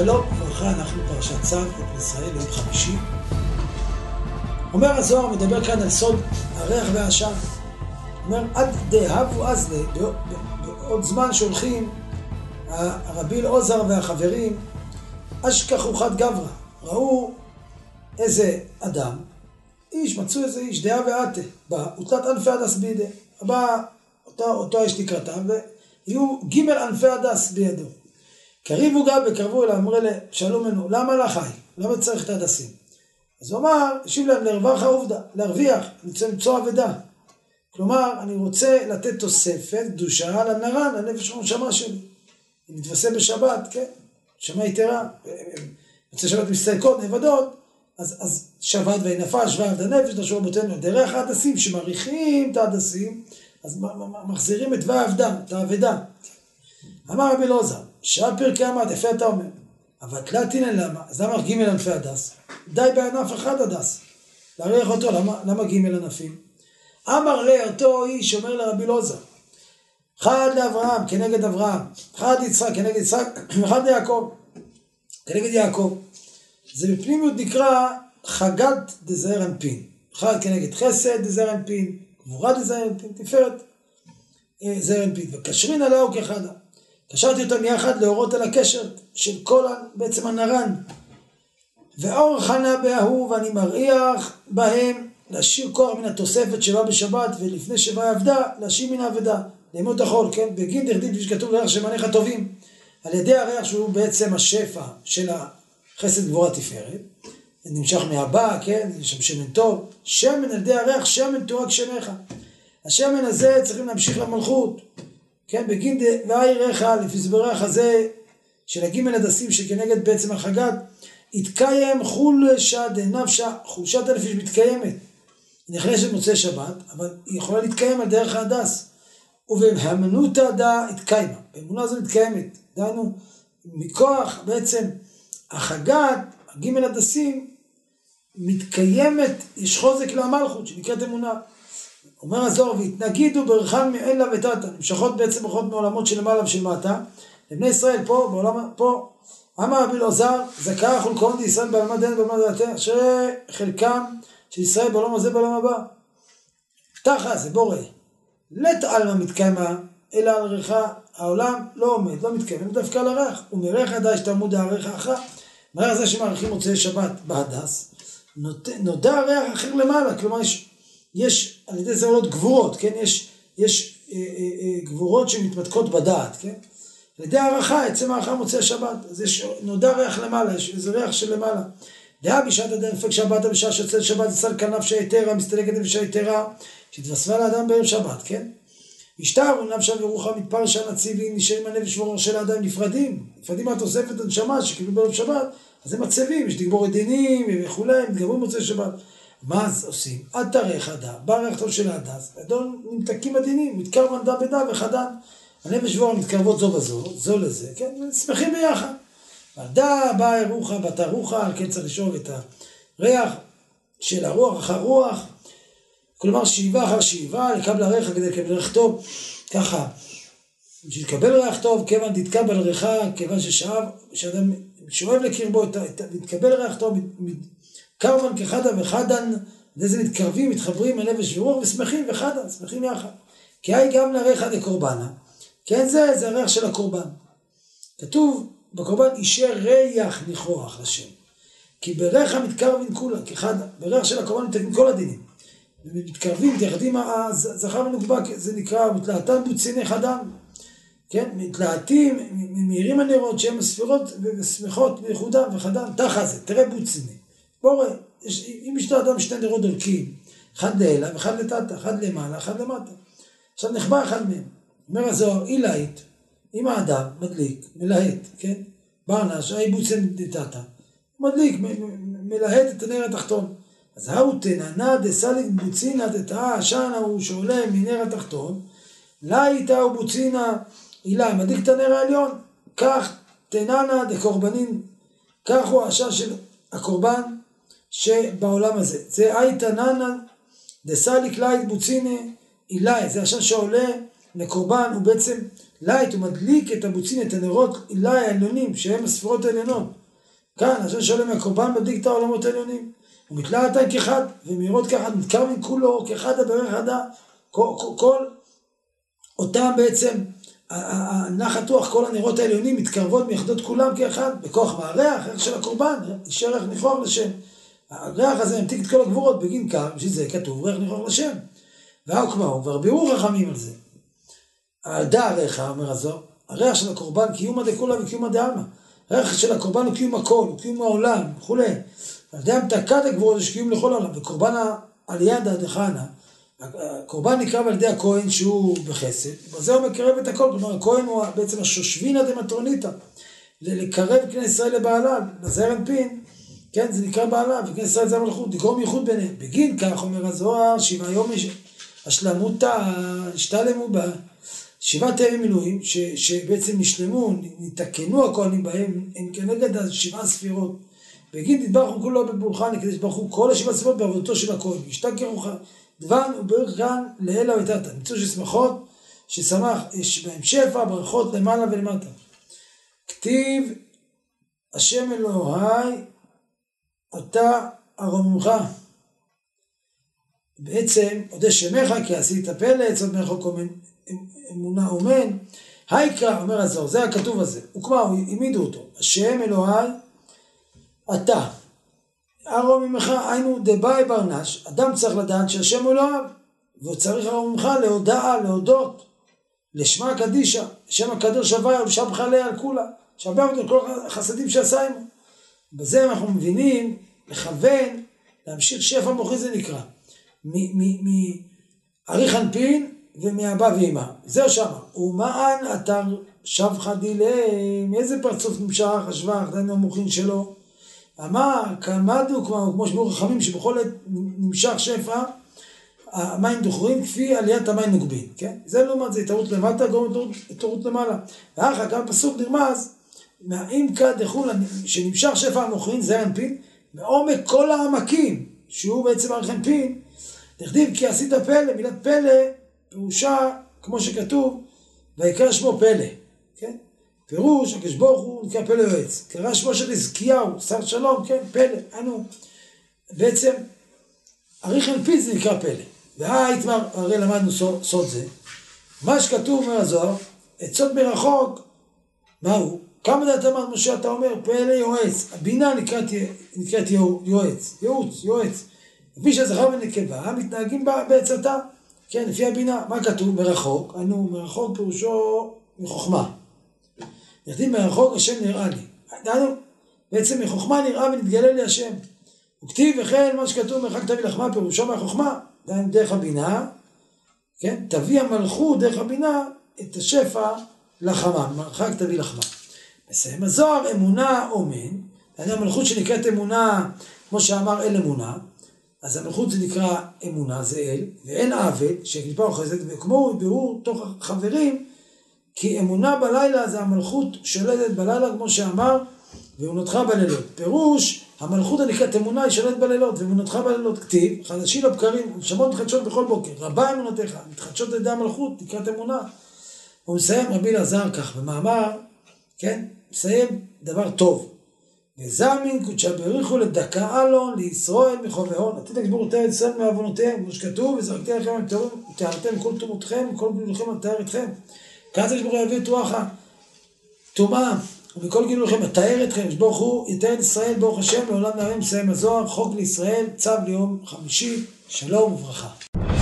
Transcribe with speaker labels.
Speaker 1: שלום וברכה, אנחנו פרשת צו, חוק ישראל, יום חמישי. אומר הזוהר, מדבר כאן על סוד הריח והעשן. אומר, עד דהבו אז בעוד זמן שהולכים הרבי אלעזר והחברים, אשכחו חד גברא, ראו איזה אדם, מצאו איזה איש, דעה ועתה, בא, ותלת ענפי הדס בידי, בא אותו איש לקראתם, ויהיו ג' ענפי הדס בידו. קריבו גם וקרבו אליו, אמרו אלה, שאלו ממנו, למה לך חי? למה צריך את הדסים? אז הוא אמר, השיב להם, להרווח העובדה, להרוויח, אני רוצה למצוא עבדה. כלומר, אני רוצה לתת תוספת, קדושה, לנרן, לנפש הנשמה שלי. היא מתווסף בשבת, כן? נשמה יתרה, יוצא שבת מסתלקות, נבדות, אז שבת וינפה, שווה עד הנפש, דרשו רבותינו, דרך ההדסים, שמעריכים את ההדסים, אז מחזירים את העבדה, את העבדה. אמר רבי אלעזר, שעה פרקי עמד, יפה אתה אומר, אבל תלתינן למה? אז למה ג' ענפי הדס? די בענף אחד הדס. להריח אותו, למה ג' ענפים? אמר לי אותו איש, אומר לרבי אלעזר, אחד לאברהם כנגד אברהם, אחד ליצחק כנגד יצחק, אחד ליעקב כנגד יעקב. זה בפנימיות נקרא חגת דזעיר אנפין. אחד כנגד חסד דזעיר אנפין, גבורה דזעיר אנפין, תפארת זעיר אנפין. וקשרין עליהו כאחדה. קשרתי אותם יחד להורות על הקשר של כל בעצם הנרן. ואור חנה בהוא, ואני מריח בהם להשאיר כוח מן התוספת שבא בשבת, ולפני שבא עבדה, להשאיר מן העבדה. לימוד החול, כן? בגין דרדיד שכתוב לריח שמניך טובים. על ידי הריח שהוא בעצם השפע של החסד גבורה תפארת. נמשך מהבא, כן? יש שם שמן טוב. שמן על ידי הריח, שמן תורק שמך. השמן הזה צריכים להמשיך למלכות. כן, בגין דהאי ריחה, לפי זבריח הזה, של הגימל הדסים שכנגד בעצם החגת, התקיים חולשה דנפשה, חולשת הנפש מתקיימת. היא נחלשת מוצאי שבת, אבל היא יכולה להתקיים על דרך ההדס. ובהאמנותא דא התקיימה, באמונה זו מתקיימת. דהיינו, מכוח בעצם החגת, הגימל הדסים, מתקיימת, יש חוזק למלכות, שנקראת אמונה. אומר הזוהר, והתנגידו ברכן מאלה ותתה, נמשכות בעצם רוחות מעולמות של למעלה ושל מטה, לבני ישראל פה, בעולם, פה, אמר רבי אלעזר, זכאי חולקון דישראל בעלמא דין בעלמא דעתה, אשר חלקם של ישראל בעולם הזה בעולם הבא. תחה זה בורא, לית עלמא מתקיימה, אלא על ריחה, העולם לא עומד, לא מתקיים, דווקא על הריח, ומריח הדש תעמוד הריח אחר, מריח זה שמעריכים מוצאי שבת בהדס, נודע הריח אחר למעלה, כלומר יש על ידי זה עולות גבורות, כן? יש גבורות שמתמתקות בדעת, כן? על ידי הערכה, עצם הערכה מוצא שבת, אז יש נודע ריח למעלה, יש איזה ריח של למעלה. דעה בשעת הדפק שבת, בשעה שיוצא שבת, יצא כנף שהיתרה, מסתלקת נפש היתרה, שהתווספה לאדם בערב שבת, כן? משטר ונפשה ורוחה מתפרשה נציבים, נשארים הנפש ורוח של האדם נפרדים מהתוספת הנשמה שקיבלו בערב שבת, אז הם מצבים, יש תגבור עדינים וכולי, מתגברו מוצא שבת. מה אז עושים? עד תאריך עדה, בא ריח טוב של ההדס, אדון נמתקים עדינים, מתקרב ענדה בדה וחדן, הנפש ורוח מתקרבות זו בזו, זו לזה, כן? שמחים ביחד. עדה באה רוחה, בתה רוחה, על כן צריך לשאוב את הריח של הרוח אחר רוח, כלומר שאיבה אחר שאיבה, לקבל הריח כדי לקבל ריח טוב, ככה, בשביל לקבל ריח טוב, כיוון תתקבל ריחה, כיוון שאדם שואב לקרבו, תתקבל ריח טוב, קרבן כחדה וחדן, וזה מתקרבים, מתחברים, הנפש ורוח, ושמחים וחדן, שמחים יחד. כי היי גם לריח דקורבנה, כן זה הריח של הקורבן. כתוב בקורבן, אישר ריח ניחוח לשם. כי בריח מתקרבים כולה, כחדה, בריח של הקורבן מתקרבים כל הדינים. מתקרבים, מתייחדים, הזכר ונוקבה, זה נקרא, מתלהטן בוציני חדן. כן, מתלהטים, מהירים הנרות, שהם הספירות ושמחות בייחודם וחדן, תחה זה, תראה בוציני. בורא, אם יש לאדם שתי נרות דולקים, אחד לאלה ואחד לטאטה, אחד למעלה, אחד למטה. עכשיו נחבא אחד מהם. אומר הזוהר, אילאית, אם האדם מדליק, מלהט, כן? ברנש, בוצן לטאטה, מדליק, מלהט את הנר התחתון. אז האו תננה דסליק בוצינה דתאה, השנה הוא שעולה מנר התחתון, לאיתה הוא בוצינה, אילה, מדליק את הנר העליון, כך תננה דקורבנין, כך הוא השעה של הקורבן, שבעולם הזה, זה הייתה ננה דסליק לית בוצינה אילי, זה השם שעולה לקורבן הוא בעצם לייט, הוא מדליק את הבוצין, את הנרות אליי העליונים, שהם הספירות העליונות. כאן, השם שלם הקורבן מדליק את העולמות העליונים. הוא מתלה עתיים כאחד, ומהירות כאחד, מתקרבים כולו, כאחד הברך עדה, כל אותם בעצם, נחת רוח, כל הנרות העליונים מתקרבות מיחדות כולם כאחד, בכוח מהריח, ריח של הקורבן, יישאר ריח ניחוח לשם. הריח הזה ממתיק את כל הגבורות בגין קר, בשביל זה כתוב ריח ניחוח לשם. והוא כבר בירור חכמים על זה. דע הריח, אומר הזוהר, הריח של הקורבן קיום דכולה וקיום דעלמא. הריח של הקורבן הוא קיום הכל, הוא קיום העולם, וכו'. על ידי המתקת הגבורות יש קיום לכל העולם. וקורבן העלייה דחנה, הקורבן נקרב על ידי הכהן שהוא בחסד, בזה הוא מקרב את הכל. כלומר, הכהן הוא בעצם השושבינה דמטרוניתא, לקרב כנסת ישראל לבעלה, לזעיר אנפין, כן, זה נקרא בעלה, וכנסת ישראל זה המלכות, לגרום ייחוד ביניהם. בגין כך אומר הזוהר, 7 יום השלמותה, השתלמו בה, 7 ימי מילואים, שבעצם נשלמו, נתקנו הכהנים בהם, הם כנגד 7 ספירות. בגין תתברכו כולו בפולחן, כדי שתברכו כל 7 ספירות בעבודתו של הכהן. ישתכר דבן וברך כאן לאלה ותתה. מצוא ששמחות, ששמח, יש בהם שפע, ברכות למעלה ולמטה. כתיב, השם אלוהי, אתה ארוממך. בעצם, עודה שמך, כי עשית פלא, עצות מרחוק אמונה אומן. היקרא, אומר הזוהר, זה הכתוב הזה. וכמה, העמידו אותו. השם אלוהי, אתה. ארוממך, היינו דבאי ברנש. אדם צריך לדעת שהשם הוא אלוהיו, והוא צריך ארוממך להודעה, להודות, לשמה קדישה, שם הקדוש הוויה, ולשבח עליה על כולה. שבח אותו כל החסדים שעשה עמו. בזה אנחנו מבינים, לכוון, להמשיך שפע מוחי זה נקרא. מאריך אנפין ומאבא ואמא. זהו שמה. ומען אתר שבחה דילי, מאיזה פרצוף נמשך השבח, דיינו המוחין שלו. אמר, כמדו, כמו שבור רחמים, שבכל עת נמשך שפע, המים דוחרים כפי עליית המים נוגבין. כן? זה לעומת זה, התערות למטה, גם התערות למעלה. ואחר כך פסוק נרמז, מהעמקה דחול, שנמשך שפע המוחין, זה אנפין, מעומק כל העמקים, שהוא בעצם אריך אנפין, תכתיב כי עשית פלא, מילת פלא, פירושה, כמו שכתוב, ויקרא שמו פלא. כן? פירוש, הקדוש ברוך הוא נקרא פלא יועץ. קרא שמו של חזקיהו, שר שלום, כן, פלא. בעצם, אריך אנפין זה נקרא פלא. והאיתמר, הרי למדנו סוד זה. מה שכתוב אומר הזוהר, עצות מרחוק, מהו? כמה דעת אמר משה, אתה אומר, פלא יועץ. הבינה נקראת יועץ. יועץ. לפי שהזכר ונקבה, מתנהגים בעצתה. כן, לפי הבינה. מה כתוב? מרחוק. מרחוק פירושו מחוכמה. נכתיב מרחוק, השם נראה לי. בעצם מחוכמה נראה ונתגלה לי השם. וכתיב וכן מה שכתוב מרחק תביא לחמה, פירושו מהחוכמה. דרך הבינה, כן? תביא המלכות דרך הבינה את השפע לחמה. מרחק תביא לחמה. מסיים הזוהר, אמונה אומן. המלכות שנקראת אמונה, כמו שאמר אל אמונה, אז המלכות זה נקרא אמונה, זה אל, ואין עבד, שקליפה אוחזת, וכמו בירור תוך חברים, כי אמונה בלילה זה המלכות שולטת בלילה, כמו שאמר, ואמונתך בלילות. פירוש, המלכות הנקראת אמונה היא שולטת בלילות, ואמונתך בלילות כתיב, חדשים לבקרים, שמות מתחדשות בכל בוקר, רבה אמונתך, מתחדשות על ידי המלכות, נקראת אמונה. הוא מסיים רבי אלעזר כך, במאמר, כן, מסיים דבר טוב. וזמין קודשא בריחו לדכא אלון לישראל מחובהון. עתיד לגבור תאר את ישראל מעוונותיהם, כמו שכתוב, וזרקתי לכם ותארתם כל תומותכם וכל גילויכם אתאר אתכם. כאן זה שברוך יביא תואכה טומאה ומכל גילויכם אתאר אתכם. שברוך הוא יתאר את ישראל ברוך השם לעולם נערים. מסיים הזוהר, חוק לישראל, צו ליום חמישי, שלום וברכה.